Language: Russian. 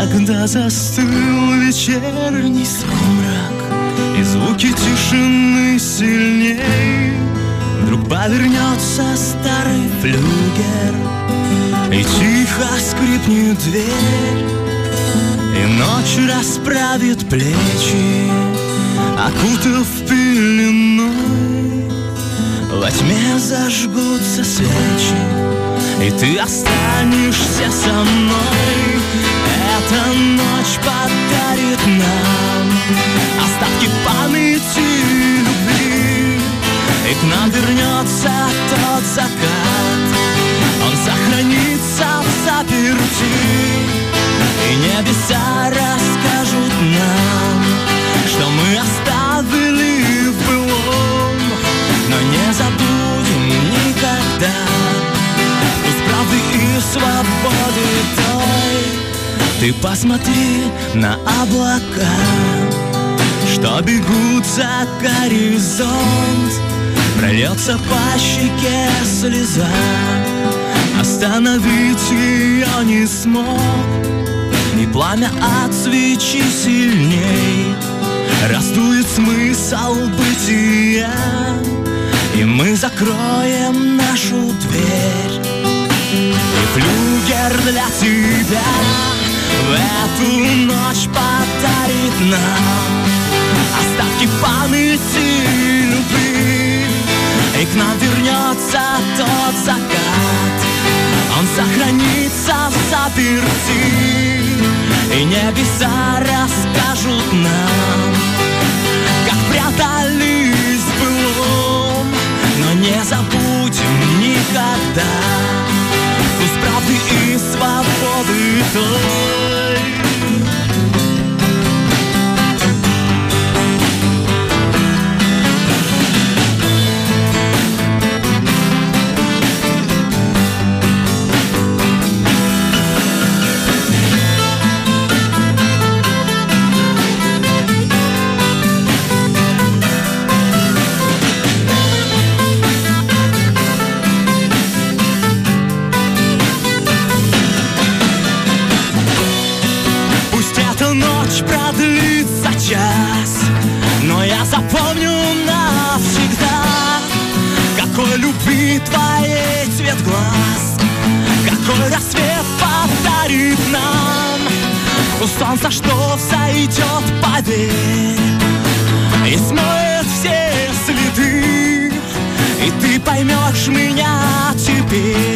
Когда застыл вечерний сумрак и звуки тишины сильней, вдруг повернется старый флюгер и тихо скрипнет дверь, и ночь расправит плечи, окутав пеленой. Во тьме зажгутся свечи, и ты останешься со мной. Эта ночь подарит нам остатки памяти любви, и к нам вернется тот закат. Он сохранится в заперти, и небеса расскажут нам, что мы оставили в былом, но не забудем никогда вкус правды и свободы той. Ты посмотри на облака, что бегут за горизонт. Прольется по щеке слеза, остановить ее не смог. И пламя от свечи сильней раздует смысл бытия, и мы закроем нашу дверь. И флюгер для тебя в эту ночь подарит нам остатки памяти любви, и к нам вернется тот закат. Он сохранится в заперти, и небеса расскажут нам, как прятались в былом, но не забудем никогда вкус правды и свободы той. Продлится час, но я запомню навсегда, какой любви твоей цвет глаз, какой рассвет подарит нам вкус солнца, что взойдет, поверь, и смоет все следы, и ты поймешь меня теперь.